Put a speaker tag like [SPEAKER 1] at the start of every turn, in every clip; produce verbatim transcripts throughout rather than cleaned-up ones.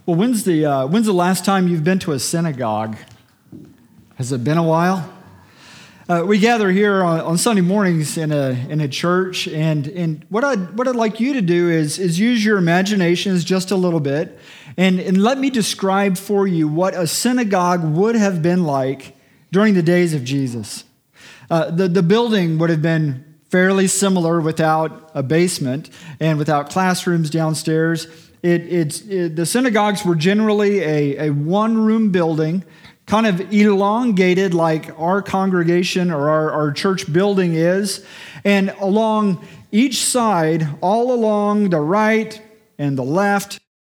[SPEAKER 1] Well, when's the uh, when's the last time you've been to a synagogue? Has it been a while? Uh, we gather here on, on Sunday mornings in a in a church, and and what I what I'd like you to do is is use your imaginations just a little bit, and and let me describe for you what a synagogue would have been like during the days of Jesus. Uh, the the building would have been fairly similar without a basement and without classrooms downstairs. It, it's, it, the synagogues were generally a, a one-room building, kind of elongated like our congregation or our, our church building is. And along each side, all along the right and the left,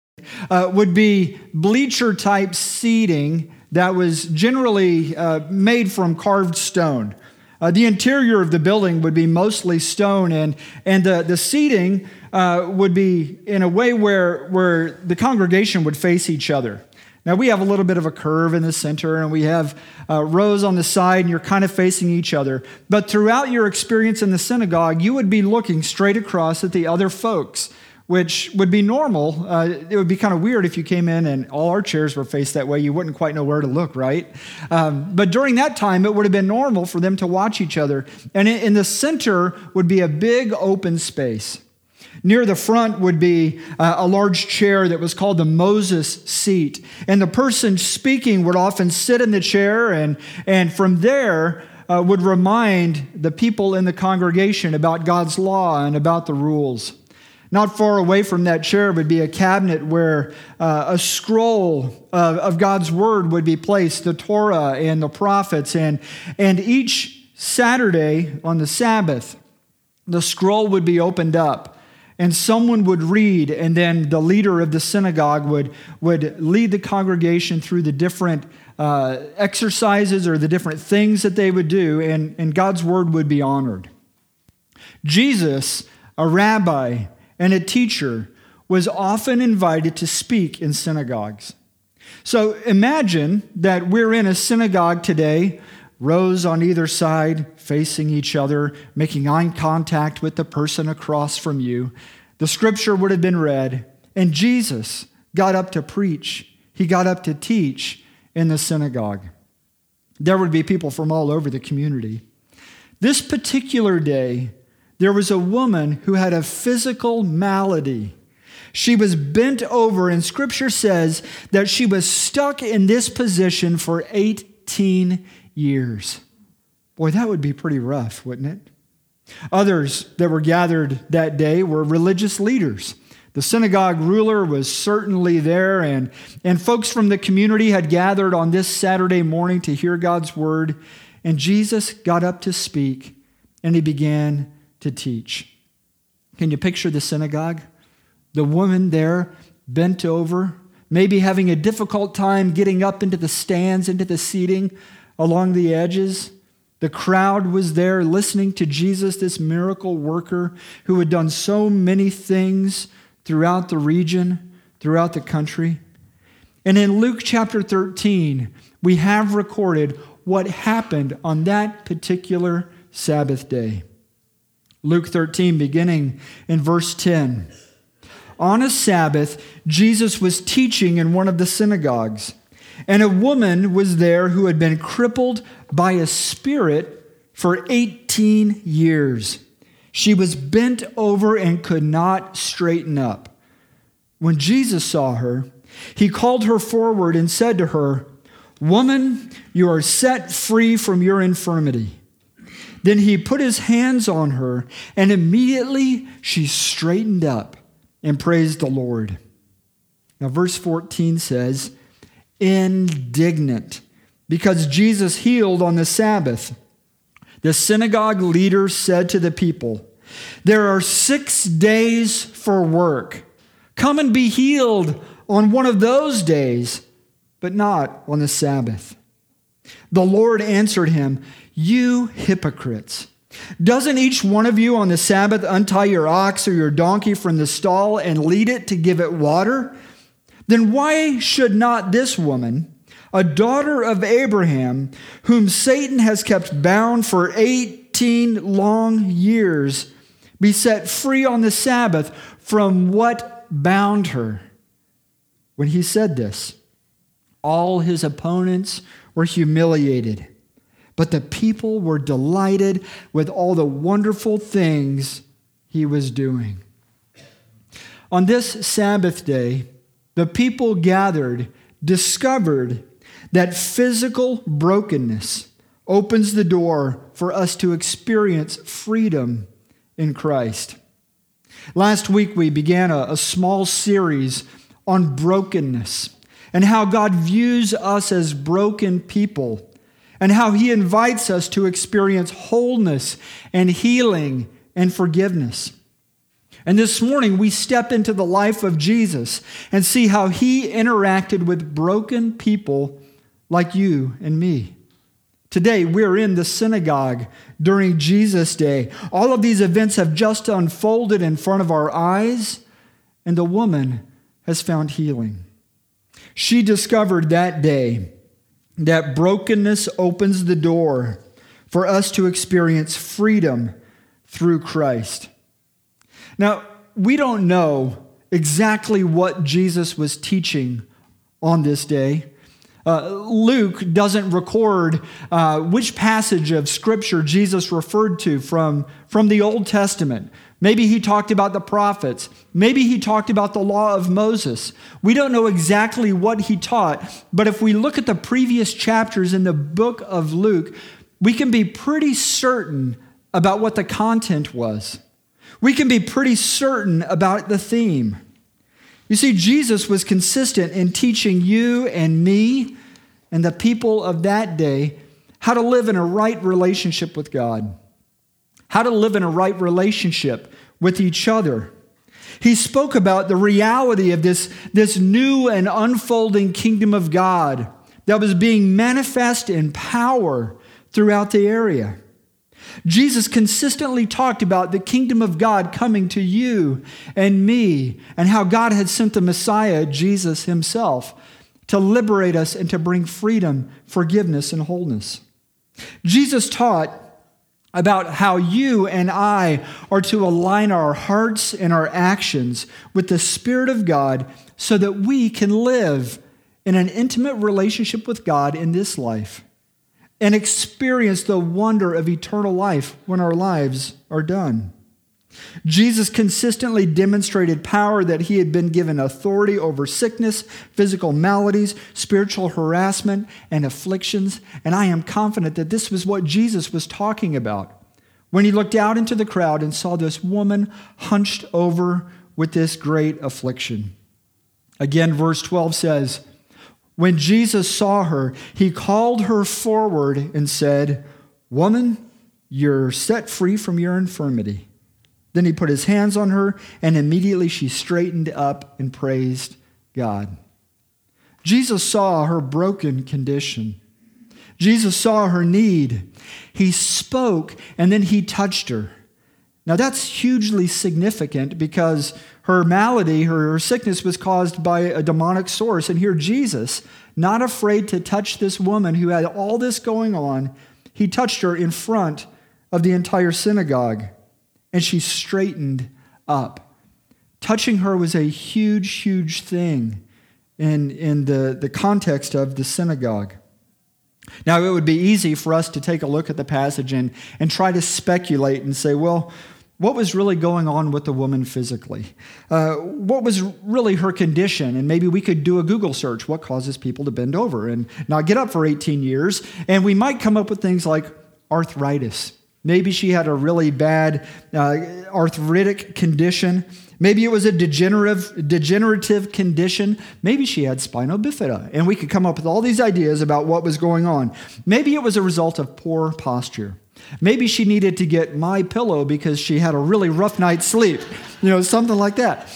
[SPEAKER 1] uh, would be bleacher-type seating that was generally uh, made from carved stone. Uh, the interior of the building would be mostly stone, and, and the, the seating uh, would be in a way where, where the congregation would face each other. Now, we have a little bit of a curve in the center, and we have uh, rows on the side, and you're kind of facing each other. But throughout your experience in the synagogue, you would be looking straight across at the other folks, which would be normal. Uh, it would be kind of weird if you came in and all our chairs were faced that way. You wouldn't quite know where to look, right? Um, but during that time, it would have been normal for them to watch each other. And in, in the center would be a big open space. Near the front would be uh, a large chair that was called the Moses seat. And the person speaking would often sit in the chair, and, and from there uh, would remind the people in the congregation about God's law and about the rules. Not far away from that chair would be a cabinet where uh, a scroll of, of God's word would be placed, the Torah and the prophets. And, and each Saturday on the Sabbath, the scroll would be opened up and someone would read, and then the leader of the synagogue would, would lead the congregation through the different uh, exercises or the different things that they would do, and, and God's word would be honored. Jesus, a rabbi and a teacher, was often invited to speak in synagogues. So imagine that we're in a synagogue today, rows on either side, facing each other, making eye contact with the person across from you. The scripture would have been read, and Jesus got up to preach. He got up to teach in the synagogue. There would be people from all over the community. This particular day, there was a woman who had a physical malady. She was bent over, and Scripture says that she was stuck in this position for eighteen years. Boy, that would be pretty rough, wouldn't it? Others that were gathered that day were religious leaders. The synagogue ruler was certainly there, and, and folks from the community had gathered on this Saturday morning to hear God's word, and Jesus got up to speak, and he began to teach. Can you picture the synagogue? The woman there bent over, maybe having a difficult time getting up into the stands, into the seating along the edges. The crowd was there listening to Jesus, this miracle worker who had done so many things throughout the region, throughout the country. And in Luke chapter thirteen, we have recorded what happened on that particular Sabbath day. Luke thirteen, beginning in verse ten. On a Sabbath, Jesus was teaching in one of the synagogues, and a woman was there who had been crippled by a spirit for eighteen years. She was bent over and could not straighten up. When Jesus saw her, he called her forward and said to her, "Woman, you are set free from your infirmity." Then he put his hands on her, and immediately she straightened up and praised the Lord. Now, verse fourteen says, indignant because Jesus healed on the Sabbath, the synagogue leader said to the people, "There are six days for work. Come and be healed on one of those days, but not on the Sabbath." The Lord answered him, "You hypocrites! Doesn't each one of you on the Sabbath untie your ox or your donkey from the stall and lead it to give it water? Then why should not this woman, a daughter of Abraham, whom Satan has kept bound for eighteen long years, be set free on the Sabbath from what bound her?" when he said this. All his opponents were humiliated, but the people were delighted with all the wonderful things he was doing. On this Sabbath day, the people gathered discovered that physical brokenness opens the door for us to experience freedom in Christ. Last week, we began a, a small series on brokenness and how God views us as broken people and how he invites us to experience wholeness and healing and forgiveness. And this morning, we step into the life of Jesus and see how he interacted with broken people like you and me. Today, we're in the synagogue during Jesus' day. All of these events have just unfolded in front of our eyes, and the woman has found healing. She discovered that day that brokenness opens the door for us to experience freedom through Christ. Now, we don't know exactly what Jesus was teaching on this day. Uh, Luke doesn't record uh, which passage of Scripture Jesus referred to from, from the Old Testament. Maybe he talked about the prophets. Maybe he talked about the law of Moses. We don't know exactly what he taught, but if we look at the previous chapters in the book of Luke, we can be pretty certain about what the content was. We can be pretty certain about the theme. You see, Jesus was consistent in teaching you and me and the people of that day how to live in a right relationship with God, how to live in a right relationship with each other. He spoke about the reality of this, this new and unfolding kingdom of God that was being manifest in power throughout the area. Jesus consistently talked about the kingdom of God coming to you and me and how God had sent the Messiah, Jesus himself, to liberate us and to bring freedom, forgiveness, and wholeness. Jesus taught about how you and I are to align our hearts and our actions with the Spirit of God so that we can live in an intimate relationship with God in this life and experience the wonder of eternal life when our lives are done. Jesus consistently demonstrated power that he had been given authority over sickness, physical maladies, spiritual harassment, and afflictions. And I am confident that this was what Jesus was talking about when he looked out into the crowd and saw this woman hunched over with this great affliction. Again, verse twelve says, when Jesus saw her, he called her forward and said, "Woman, you're set free from your infirmity." Then he put his hands on her, and immediately she straightened up and praised God. Jesus saw her broken condition. Jesus saw her need. He spoke, and then he touched her. Now that's hugely significant because her malady, her sickness was caused by a demonic source. And here Jesus, not afraid to touch this woman who had all this going on, he touched her in front of the entire synagogue. And she straightened up. Touching her was a huge, huge thing in, in the, the context of the synagogue. Now, it would be easy for us to take a look at the passage and, and try to speculate and say, well, what was really going on with the woman physically? Uh, what was really her condition? And maybe we could do a Google search. What causes people to bend over and not get up for eighteen years? And we might come up with things like arthritis. Maybe she had a really bad uh, arthritic condition. Maybe it was a degenerative, degenerative condition. Maybe she had spina bifida. And we could come up with all these ideas about what was going on. Maybe it was a result of poor posture. Maybe she needed to get my pillow because she had a really rough night's sleep. You know, something like that.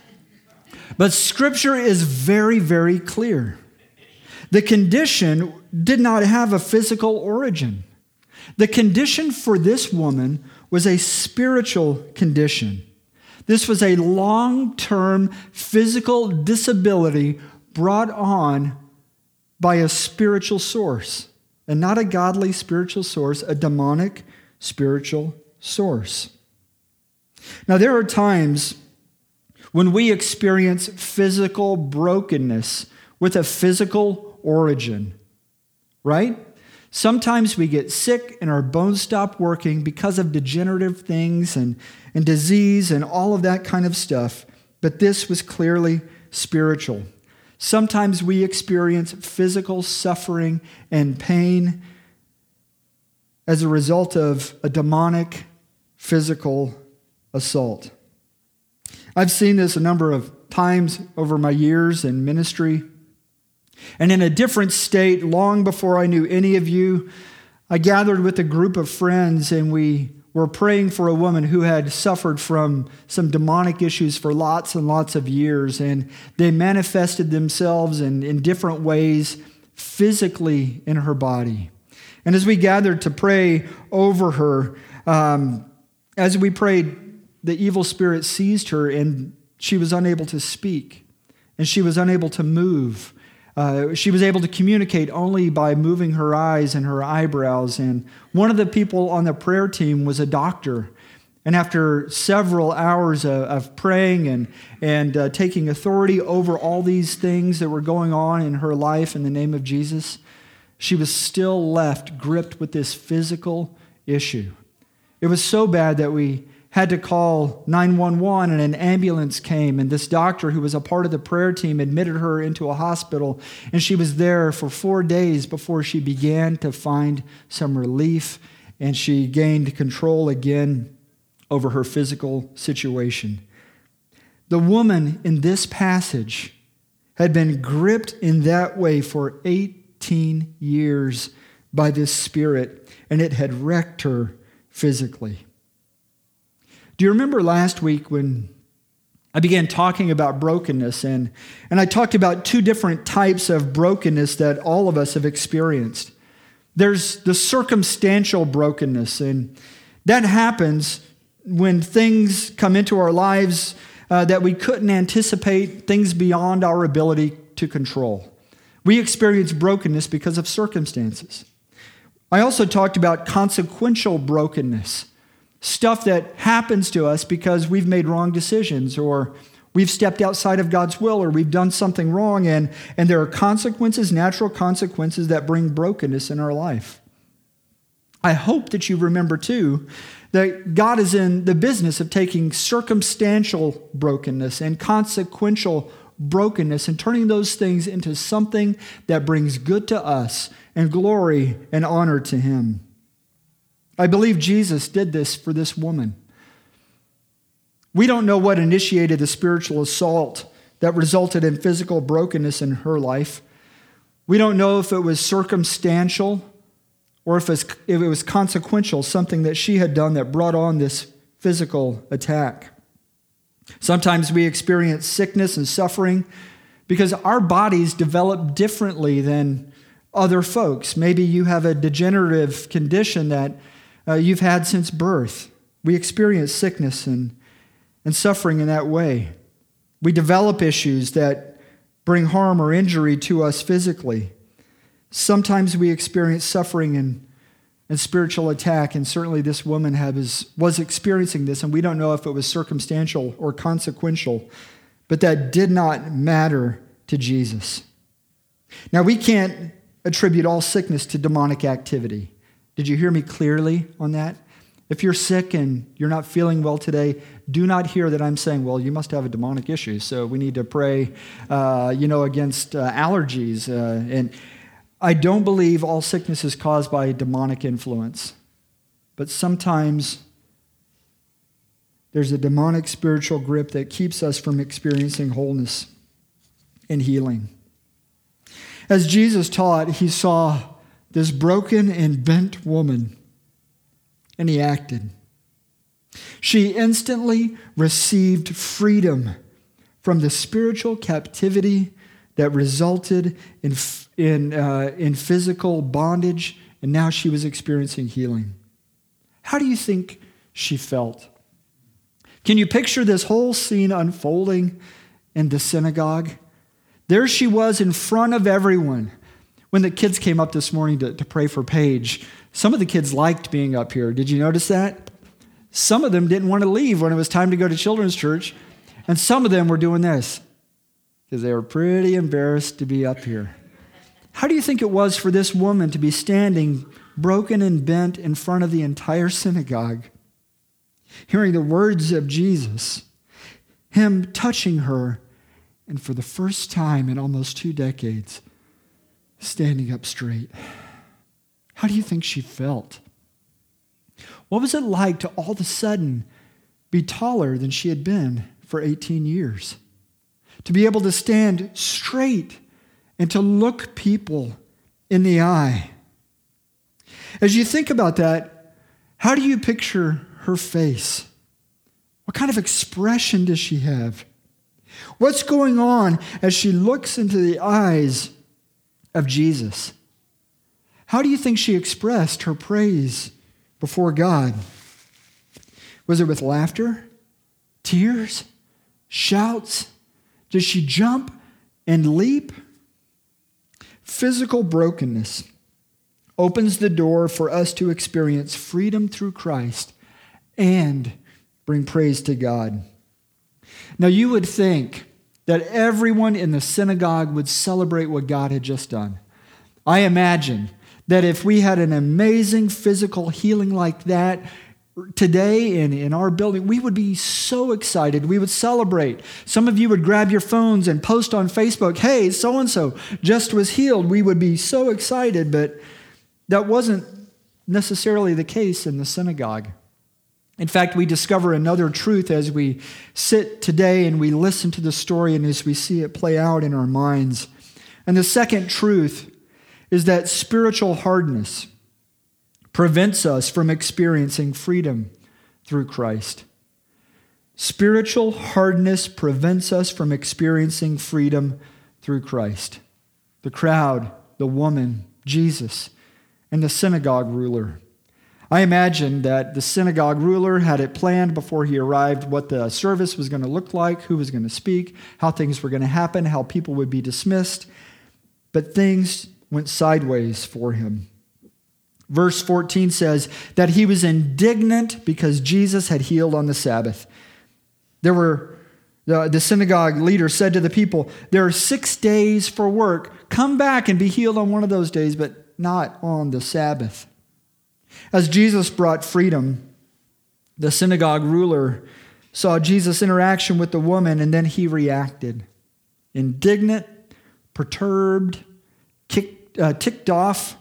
[SPEAKER 1] But Scripture is very, very clear. The condition did not have a physical origin. The condition for this woman was a spiritual condition. This was a long-term physical disability brought on by a spiritual source, and not a godly spiritual source, a demonic spiritual source. Now, there are times when we experience physical brokenness with a physical origin, right? Sometimes we get sick and our bones stop working because of degenerative things and, and disease and all of that kind of stuff. But this was clearly spiritual. Sometimes we experience physical suffering and pain as a result of a demonic physical assault. I've seen this a number of times over my years in ministry. And in a different state, long before I knew any of you, I gathered with a group of friends and we were praying for a woman who had suffered from some demonic issues for lots and lots of years. And they manifested themselves in, in different ways physically in her body. And as we gathered to pray over her, um, as we prayed, the evil spirit seized her and she was unable to speak and she was unable to move. Uh, she was able to communicate only by moving her eyes and her eyebrows. And one of the people on the prayer team was a doctor. And after several hours of, of praying and, and uh, taking authority over all these things that were going on in her life in the name of Jesus, she was still left gripped with this physical issue. It was so bad that we had to call nine one one and an ambulance came, and this doctor who was a part of the prayer team admitted her into a hospital, and she was there for four days before she began to find some relief and she gained control again over her physical situation. The woman in this passage had been gripped in that way for eighteen years by this spirit, and it had wrecked her physically. Do you remember last week when I began talking about brokenness, and, and I talked about two different types of brokenness that all of us have experienced? There's the circumstantial brokenness, and that happens when things come into our lives uh, that we couldn't anticipate, things beyond our ability to control. We experience brokenness because of circumstances. I also talked about consequential brokenness. Stuff that happens to us because we've made wrong decisions or we've stepped outside of God's will or we've done something wrong, and, and there are consequences, natural consequences that bring brokenness in our life. I hope that you remember too that God is in the business of taking circumstantial brokenness and consequential brokenness and turning those things into something that brings good to us and glory and honor to Him. I believe Jesus did this for this woman. We don't know what initiated the spiritual assault that resulted in physical brokenness in her life. We don't know if it was circumstantial or if it was, if it was consequential, something that she had done that brought on this physical attack. Sometimes we experience sickness and suffering because our bodies develop differently than other folks. Maybe you have a degenerative condition that Uh, you've had since birth. We experience sickness and, and suffering in that way. We develop issues that bring harm or injury to us physically. Sometimes we experience suffering and, and spiritual attack, and certainly this woman has, was experiencing this, and we don't know if it was circumstantial or consequential, but that did not matter to Jesus. Now, we can't attribute all sickness to demonic activity. Did you hear me clearly on that? If you're sick and you're not feeling well today, do not hear that I'm saying, well, you must have a demonic issue, so we need to pray, uh, you know, against uh, allergies. Uh, and I don't believe all sickness is caused by demonic influence, but sometimes there's a demonic spiritual grip that keeps us from experiencing wholeness and healing. As Jesus taught, he saw this broken and bent woman, and he acted. She instantly received freedom from the spiritual captivity that resulted in, in, uh, in physical bondage, and now she was experiencing healing. How do you think she felt? Can you picture this whole scene unfolding in the synagogue? There she was in front of everyone. When the kids came up this morning to, to pray for Paige, some of the kids liked being up here. Did you notice that? Some of them didn't want to leave when it was time to go to children's church. And some of them were doing this because they were pretty embarrassed to be up here. How do you think it was for this woman to be standing broken and bent in front of the entire synagogue, hearing the words of Jesus, him touching her, and for the first time in almost two decades, standing up straight? How do you think she felt? What was it like to all of a sudden be taller than she had been for eighteen years? To be able to stand straight and to look people in the eye. As you think about that, how do you picture her face? What kind of expression does she have? What's going on as she looks into the eyes of Jesus? How do you think she expressed her praise before God? Was it with laughter, tears, shouts? Did she jump and leap? Physical brokenness opens the door for us to experience freedom through Christ and bring praise to God. Now, you would think that everyone in the synagogue would celebrate what God had just done. I imagine that if we had an amazing physical healing like that today in, in our building, we would be so excited. We would celebrate. Some of you would grab your phones and post on Facebook, hey, so-and-so just was healed. We would be so excited, but that wasn't necessarily the case in the synagogue. In fact, we discover another truth as we sit today and we listen to the story and as we see it play out in our minds. And the second truth is that spiritual hardness prevents us from experiencing freedom through Christ. Spiritual hardness prevents us from experiencing freedom through Christ. The crowd, the woman, Jesus, and the synagogue ruler. I imagine that the synagogue ruler had it planned before he arrived what the service was going to look like, who was going to speak, how things were going to happen, how people would be dismissed. But things went sideways for him. Verse fourteen says that he was indignant because Jesus had healed on the Sabbath. There were the, the synagogue leader said to the people, there are six days for work. Come back and be healed on one of those days, but not on the Sabbath. As Jesus brought freedom, the synagogue ruler saw Jesus' interaction with the woman, and then he reacted. Indignant, perturbed, kicked, uh, ticked off,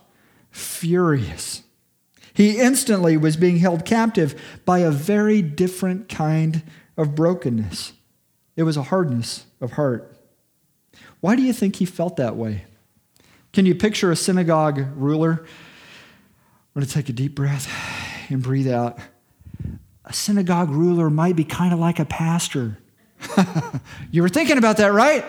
[SPEAKER 1] furious. He instantly was being held captive by a very different kind of brokenness. It was a hardness of heart. Why do you think he felt that way? Can you picture a synagogue ruler? I'm going to take a deep breath and breathe out. A synagogue ruler might be kind of like a pastor. You were thinking about that, right?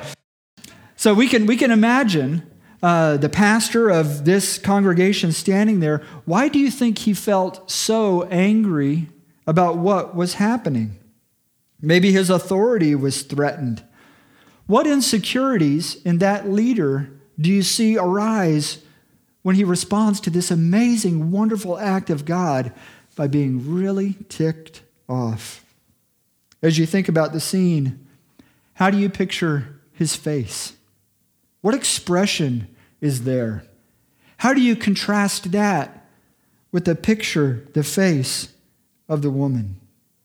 [SPEAKER 1] So we can we can imagine uh, the pastor of this congregation standing there. Why do you think he felt so angry about what was happening? Maybe his authority was threatened. What insecurities in that leader do you see arise when he responds to this amazing, wonderful act of God by being really ticked off? As you think about the scene, how do you picture his face? What expression is there? How do you contrast that with the picture, the face of the woman?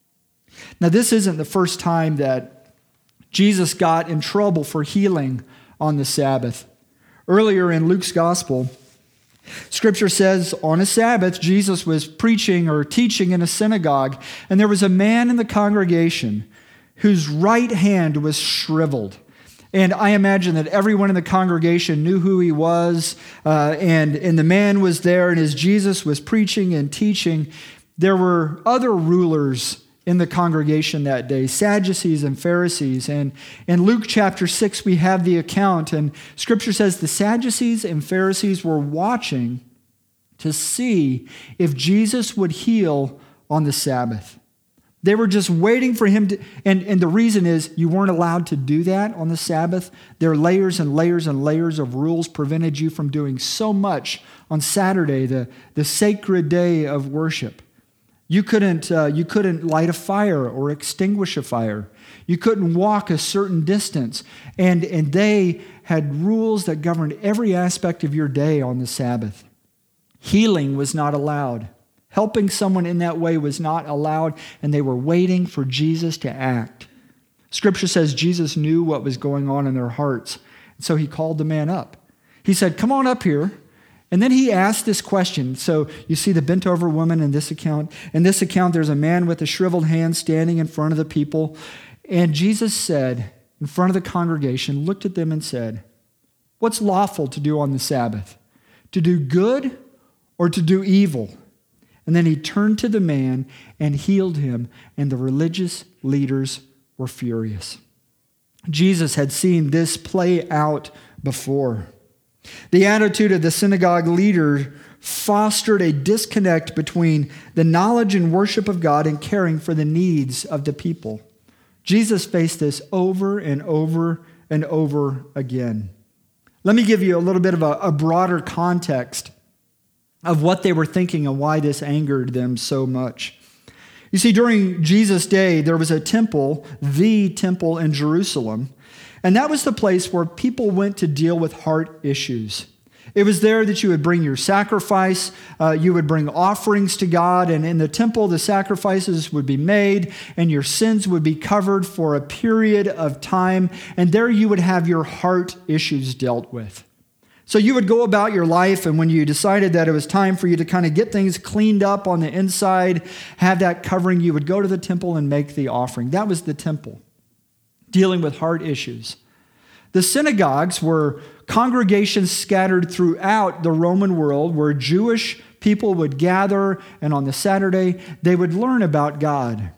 [SPEAKER 1] Now, this isn't the first time that Jesus got in trouble for healing on the Sabbath. Earlier in Luke's gospel, Scripture says on a Sabbath, Jesus was preaching or teaching in a synagogue, and there was a man in the congregation whose right hand was shriveled. And I imagine that everyone in the congregation knew who he was, uh, and, and the man was there, and as Jesus was preaching and teaching, there were other rulers in the congregation that day, Sadducees and Pharisees. And in Luke chapter six, we have the account, and Scripture says the Sadducees and Pharisees were watching to see if Jesus would heal on the Sabbath. They were just waiting for him to, and, and the reason is you weren't allowed to do that on the Sabbath. There are layers and layers and layers of rules prevented you from doing so much on Saturday, the, the sacred day of worship. You couldn't, uh, you couldn't light a fire or extinguish a fire. You couldn't walk a certain distance. And, and they had rules that governed every aspect of your day on the Sabbath. Healing was not allowed. Helping someone in that way was not allowed, and they were waiting for Jesus to act. Scripture says Jesus knew what was going on in their hearts, and so he called the man up. He said, "Come on up here." And then he asked this question. So you see the bent-over woman in this account. In this account, there's a man with a shriveled hand standing in front of the people. And Jesus said, in front of the congregation, looked at them and said, "What's lawful to do on the Sabbath? To do good or to do evil?" And then he turned to the man and healed him, and the religious leaders were furious. Jesus had seen this play out before. The attitude of the synagogue leader fostered a disconnect between the knowledge and worship of God and caring for the needs of the people. Jesus faced this over and over and over again. Let me give you a little bit of a, a broader context of what they were thinking and why this angered them so much. You see, during Jesus' day, there was a temple, the temple in Jerusalem, and that was the place where people went to deal with heart issues. It was there that you would bring your sacrifice, uh, you would bring offerings to God, and in the temple, the sacrifices would be made, and your sins would be covered for a period of time, and there you would have your heart issues dealt with. So you would go about your life, and when you decided that it was time for you to kind of get things cleaned up on the inside, have that covering, you would go to the temple and make the offering. That was the temple, dealing with heart issues. The synagogues were congregations scattered throughout the Roman world where Jewish people would gather, and on the Saturday, they would learn about God.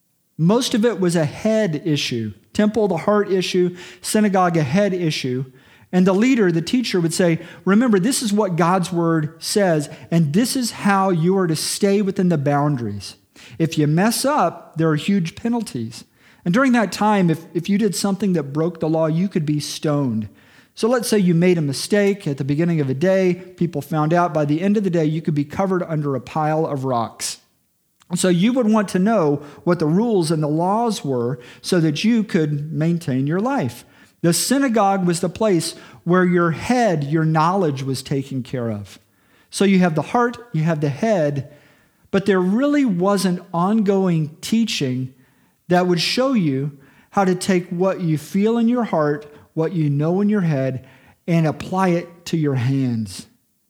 [SPEAKER 1] Most of it was a head issue. Temple, the heart issue. Synagogue, a head issue. And the leader, the teacher, would say, remember, this is what God's word says, and this is how you are to stay within the boundaries. If you mess up, there are huge penalties. And during that time, if, if you did something that broke the law, you could be stoned. So let's say you made a mistake at the beginning of a day, people found out, by the end of the day, you could be covered under a pile of rocks. So you would want to know what the rules and the laws were so that you could maintain your life. The synagogue was the place where your head, your knowledge was taken care of. So you have the heart, you have the head, but there really wasn't ongoing teaching that would show you how to take what you feel in your heart, what you know in your head, and apply it to your hands.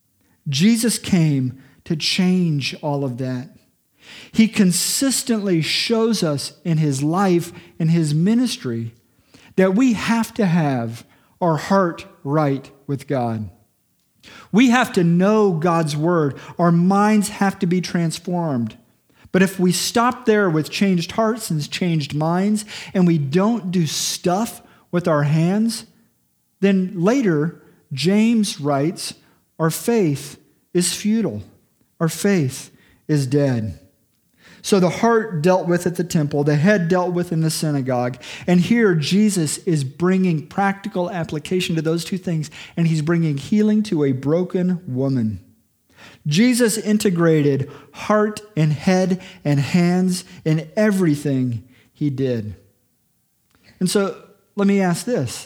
[SPEAKER 1] Jesus came to change all of that. He consistently shows us in his life and his ministry that we have to have our heart right with God. We have to know God's word. Our minds have to be transformed. But if we stop there with changed hearts and changed minds, and we don't do stuff with our hands, then later, James writes, our faith is futile. Our faith is dead. So the heart dealt with at the temple, the head dealt with in the synagogue, and here Jesus is bringing practical application to those two things, and he's bringing healing to a broken woman. Jesus integrated heart and head and hands in everything he did. And so let me ask this.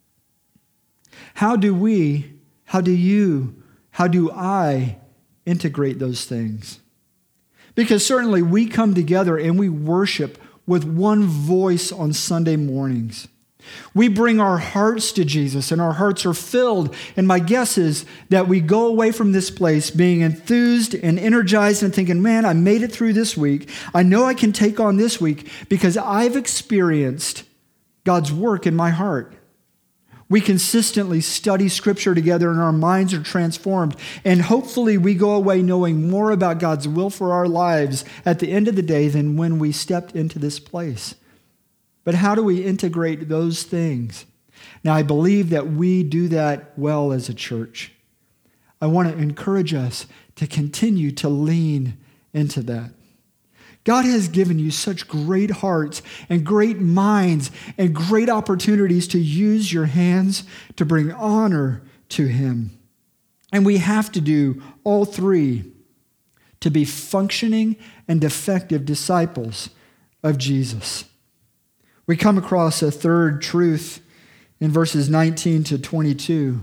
[SPEAKER 1] How do we, how do you, how do I integrate those things? Because certainly we come together and we worship with one voice on Sunday mornings. We bring our hearts to Jesus, and our hearts are filled. And my guess is that we go away from this place being enthused and energized and thinking, man, I made it through this week. I know I can take on this week because I've experienced God's work in my heart. We consistently study Scripture together and our minds are transformed. And hopefully we go away knowing more about God's will for our lives at the end of the day than when we stepped into this place. But how do we integrate those things? Now, I believe that we do that well as a church. I want to encourage us to continue to lean into that. God has given you such great hearts and great minds and great opportunities to use your hands to bring honor to him. And we have to do all three. to be functioning and effective disciples of Jesus. We come across a third truth in verses nineteen to twenty-two.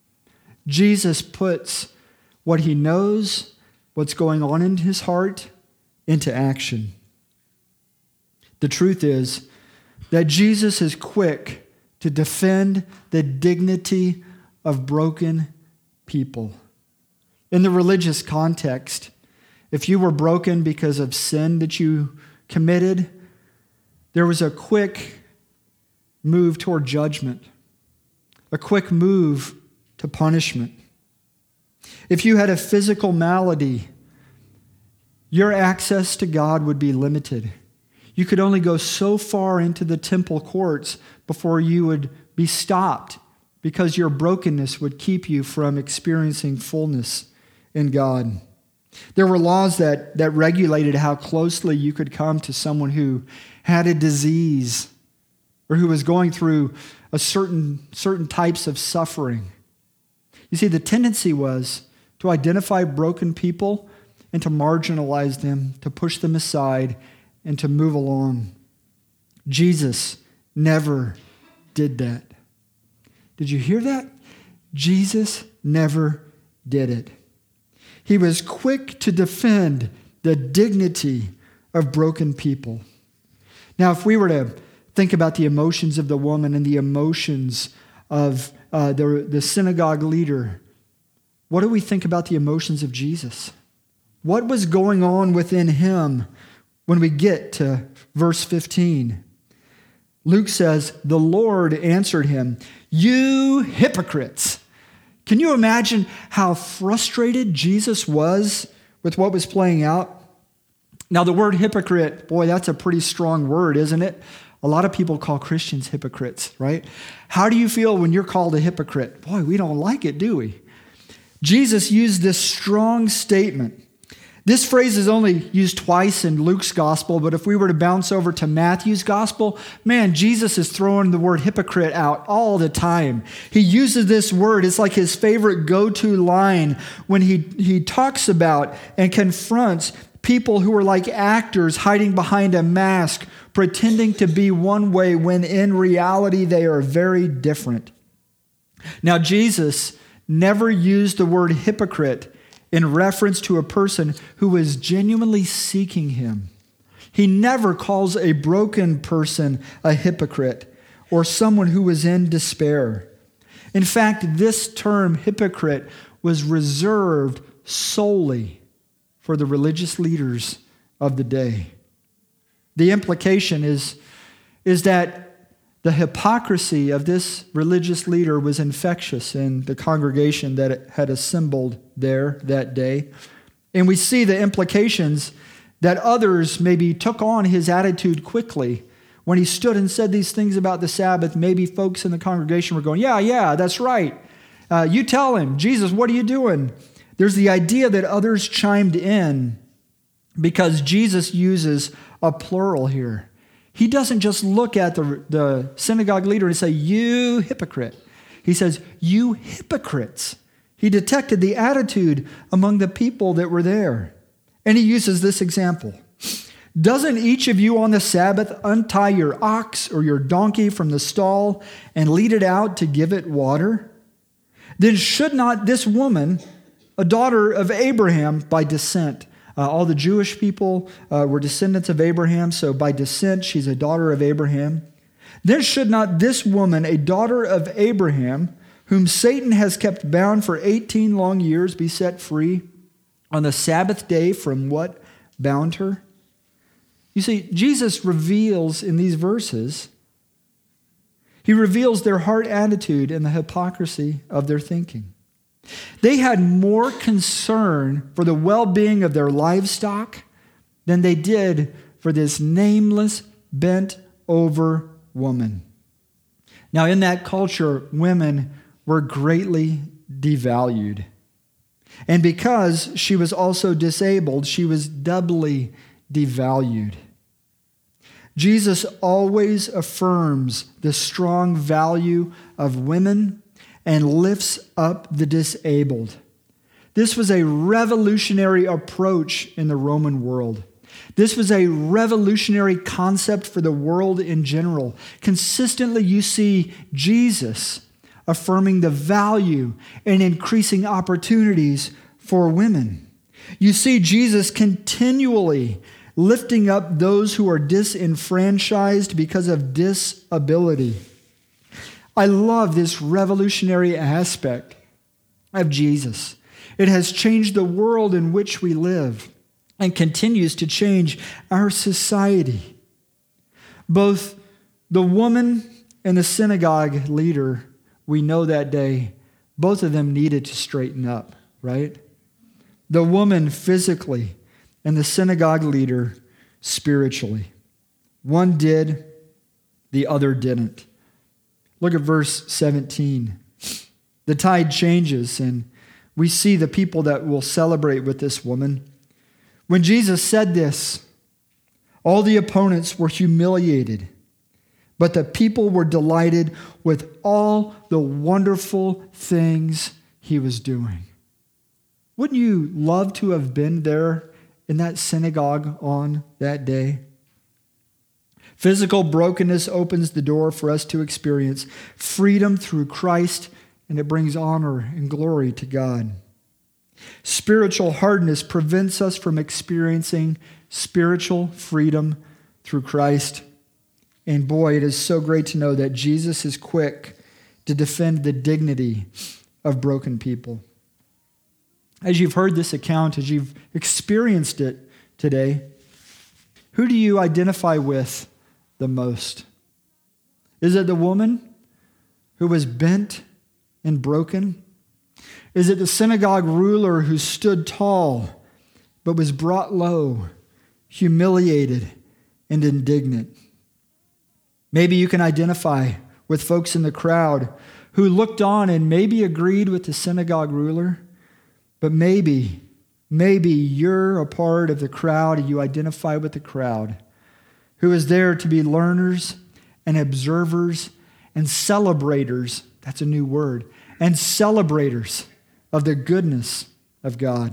[SPEAKER 1] Jesus puts what he knows, what's going on in his heart, into action. The truth is that Jesus is quick to defend the dignity of broken people. In the religious context, if you were broken because of sin that you committed, there was a quick move toward judgment, a quick move to punishment. If you had a physical malady, your access to God would be limited. You could only go so far into the temple courts before you would be stopped because your brokenness would keep you from experiencing fullness in God. There were laws that, that regulated how closely you could come to someone who had a disease or who was going through a certain, certain types of suffering. You see, the tendency was to identify broken people and to marginalize them, to push them aside, and to move along. Jesus never did that. Did you hear that? Jesus never did it. He was quick to defend the dignity of broken people. Now, if we were to think about the emotions of the woman and the emotions of uh, the, the synagogue leader, what do we think about the emotions of Jesus? What was going on within him when we get to verse fifteen? Luke says, "The Lord answered him, 'You hypocrites.'" Can you imagine how frustrated Jesus was with what was playing out? Now, the word hypocrite, boy, that's a pretty strong word, isn't it? A lot of people call Christians hypocrites, right? How do you feel when you're called a hypocrite? Boy, we don't like it, do we? Jesus used this strong statement. This phrase is only used twice in Luke's gospel, but if we were to bounce over to Matthew's gospel, man, Jesus is throwing the word hypocrite out all the time. He uses this word. It's like his favorite go-to line when he, he talks about and confronts people who are like actors hiding behind a mask, pretending to be one way when in reality they are very different. Now, Jesus never used the word hypocrite in reference to a person who was genuinely seeking him. He never calls a broken person a hypocrite or someone who was in despair. In fact, this term hypocrite was reserved solely for the religious leaders of the day. The implication is, is that the hypocrisy of this religious leader was infectious in the congregation that had assembled there that day. And we see the implications that others maybe took on his attitude quickly. When he stood and said these things about the Sabbath, maybe folks in the congregation were going, yeah, yeah, that's right. Uh, you tell him, Jesus, what are you doing? There's the idea that others chimed in because Jesus uses a plural here. He doesn't just look at the, the synagogue leader and say, you hypocrite. He says, you hypocrites. He detected the attitude among the people that were there. And he uses this example. Doesn't each of you on the Sabbath untie your ox or your donkey from the stall and lead it out to give it water? Then should not this woman, a daughter of Abraham by descent, Uh, all the Jewish people uh, were descendants of Abraham, so by descent, she's a daughter of Abraham. Then should not this woman, a daughter of Abraham, whom Satan has kept bound for eighteen long years, be set free on the Sabbath day from what bound her? You see, Jesus reveals in these verses, he reveals their heart attitude and the hypocrisy of their thinking. They had more concern for the well-being of their livestock than they did for this nameless, bent-over woman. Now, in that culture, women were greatly devalued. And because she was also disabled, she was doubly devalued. Jesus always affirms the strong value of women and lifts up the disabled. This was a revolutionary approach in the Roman world. This was a revolutionary concept for the world in general. Consistently, you see Jesus affirming the value and increasing opportunities for women. You see Jesus continually lifting up those who are disenfranchised because of disability. I love this revolutionary aspect of Jesus. It has changed the world in which we live and continues to change our society. Both the woman and the synagogue leader, we know that day, both of them needed to straighten up, right? The woman physically and the synagogue leader spiritually. One did, the other didn't. Look at verse seventeen. The tide changes, and we see the people that will celebrate with this woman. When Jesus said this, all the opponents were humiliated, but the people were delighted with all the wonderful things he was doing. Wouldn't you love to have been there in that synagogue on that day? Physical brokenness opens the door for us to experience freedom through Christ, and it brings honor and glory to God. Spiritual hardness prevents us from experiencing spiritual freedom through Christ. And boy, it is so great to know that Jesus is quick to defend the dignity of broken people. As you've heard this account, as you've experienced it today, who do you identify with the most? Is it the woman who was bent and broken? Is it the synagogue ruler who stood tall but was brought low, humiliated, and indignant? Maybe you can identify with folks in the crowd who looked on and maybe agreed with the synagogue ruler, but maybe, maybe you're a part of the crowd and you identify with the crowd who is there to be learners and observers and celebrators, that's a new word, and celebrators of the goodness of God.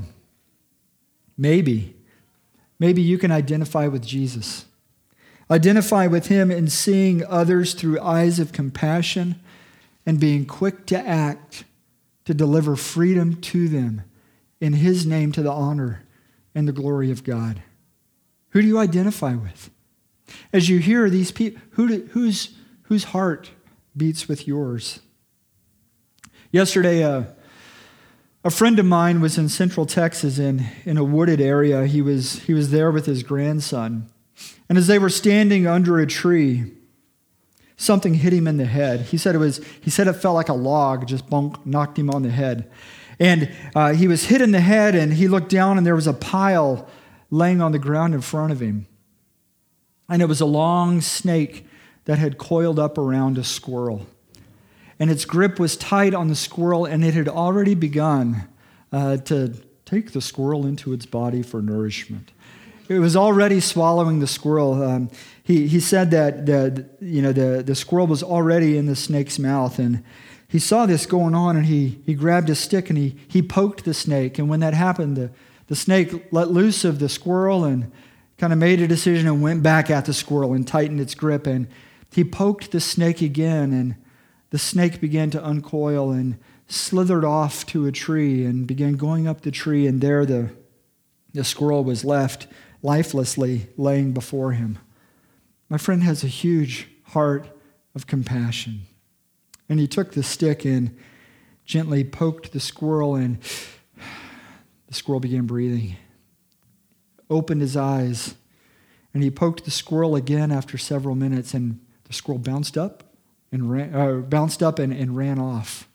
[SPEAKER 1] Maybe, maybe you can identify with Jesus. Identify with him in seeing others through eyes of compassion and being quick to act to deliver freedom to them in his name, to the honor and the glory of God. Who do you identify with? As you hear these people, who do, whose, whose heart beats with yours? Yesterday, uh, a friend of mine was in Central Texas in, in a wooded area. He was, he was there with his grandson. And as they were standing under a tree, something hit him in the head. He said it was. He said it felt like a log, just bonk, knocked him on the head. And uh, he was hit in the head, and he looked down, and there was a pile laying on the ground in front of him. And it was a long snake that had coiled up around a squirrel. And its grip was tight on the squirrel, and it had already begun uh, to take the squirrel into its body for nourishment. It was already swallowing the squirrel. Um, he, he said that the, you know, the, the squirrel was already in the snake's mouth, and he saw this going on, and he, he grabbed a stick, and he, he poked the snake. And when that happened, the, the snake let loose of the squirrel and kind of made a decision and went back at the squirrel and tightened its grip. And he poked the snake again, and the snake began to uncoil and slithered off to a tree and began going up the tree, and there the, the squirrel was left lifelessly laying before him. My friend has a huge heart of compassion. And he took the stick and gently poked the squirrel, and the squirrel began breathing. Opened his eyes, and he poked the squirrel again after several minutes, and the squirrel bounced up and ran, uh, bounced up and, and ran off.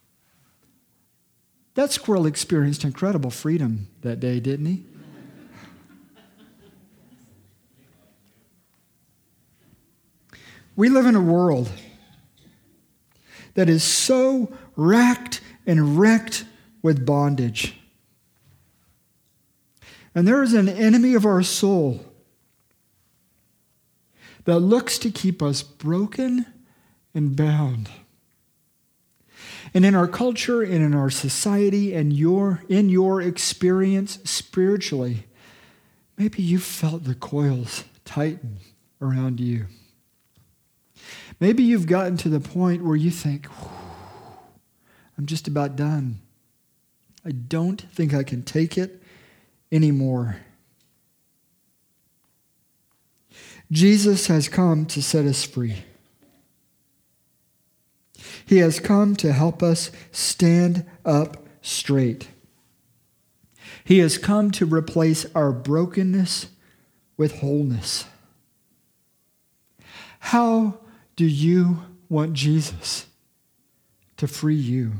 [SPEAKER 1] That squirrel experienced incredible freedom that day, didn't he? We live in a world that is so racked and wrecked with bondage. And there is an enemy of our soul that looks to keep us broken and bound. And in our culture and in our society and your in your experience spiritually, maybe you felt the coils tighten around you. Maybe you've gotten to the point where you think, I'm just about done. I don't think I can take it anymore. Jesus has come to set us free. He has come to help us stand up straight. He has come to replace our brokenness with wholeness. How do you want Jesus to free you?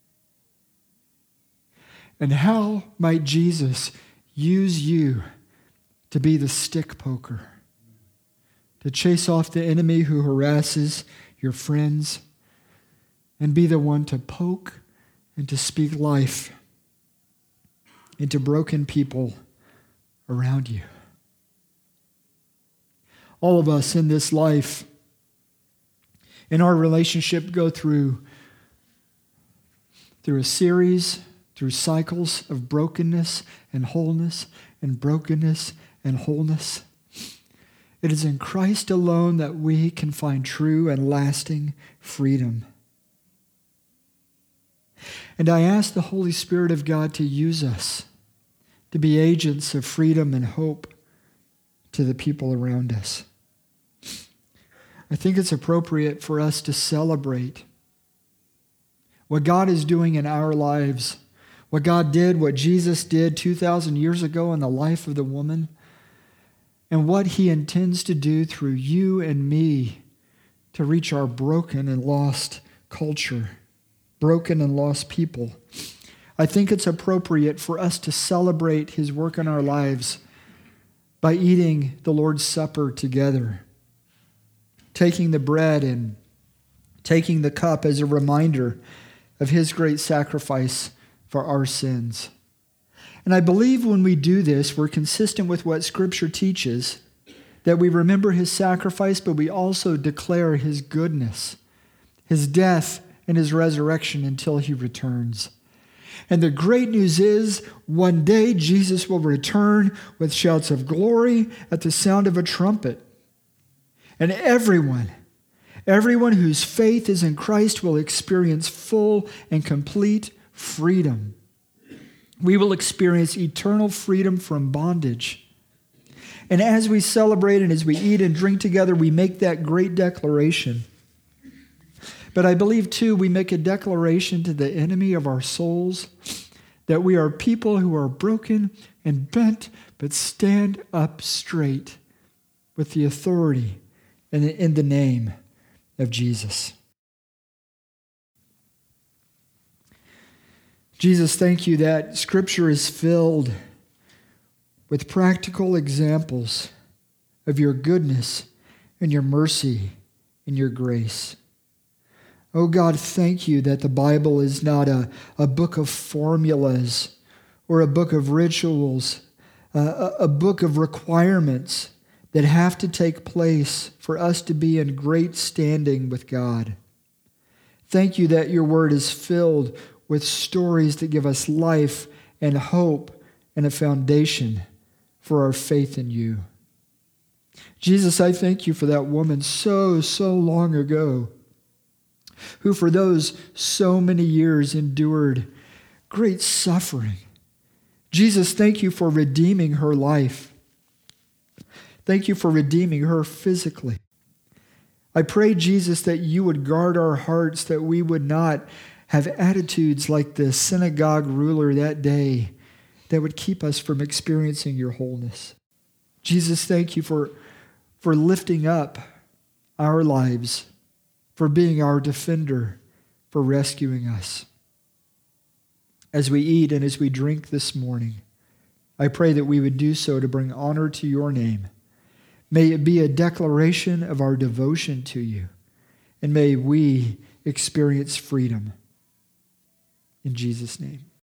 [SPEAKER 1] And how might Jesus use you to be the stick poker, to chase off the enemy who harasses your friends, and be the one to poke and to speak life into broken people around you? All of us in this life, in our relationship, go through, through a series, through cycles of brokenness and wholeness and brokenness and wholeness. It is in Christ alone that we can find true and lasting freedom. And I ask the Holy Spirit of God to use us to be agents of freedom and hope to the people around us. I think it's appropriate for us to celebrate what God is doing in our lives, what God did, what Jesus did two thousand years ago in the life of the woman, and what he intends to do through you and me to reach our broken and lost culture, broken and lost people. I think it's appropriate for us to celebrate his work in our lives by eating the Lord's Supper together, taking the bread and taking the cup as a reminder of his great sacrifice for our sins. And I believe when we do this, we're consistent with what Scripture teaches, that we remember his sacrifice, but we also declare his goodness, his death, and his resurrection until he returns. And the great news is, one day Jesus will return with shouts of glory at the sound of a trumpet. And everyone, everyone whose faith is in Christ will experience full and complete freedom. We will experience eternal freedom from bondage. And as we celebrate and as we eat and drink together, we make that great declaration. But I believe, too, we make a declaration to the enemy of our souls that we are people who are broken and bent, but stand up straight with the authority and in the name of Jesus. Jesus, thank you that Scripture is filled with practical examples of your goodness and your mercy and your grace. Oh God, thank you that the Bible is not a, a book of formulas or a book of rituals, uh, a, a book of requirements that have to take place for us to be in great standing with God. Thank you that your word is filled with stories that give us life and hope and a foundation for our faith in you. Jesus, I thank you for that woman so, so long ago, who for those so many years endured great suffering. Jesus, thank you for redeeming her life. Thank you for redeeming her physically. I pray, Jesus, that you would guard our hearts, that we would not have attitudes like the synagogue ruler that day that would keep us from experiencing your wholeness. Jesus, thank you for, for lifting up our lives, for being our defender, for rescuing us. As we eat and as we drink this morning, I pray that we would do so to bring honor to your name. May it be a declaration of our devotion to you, and may we experience freedom. In Jesus' name.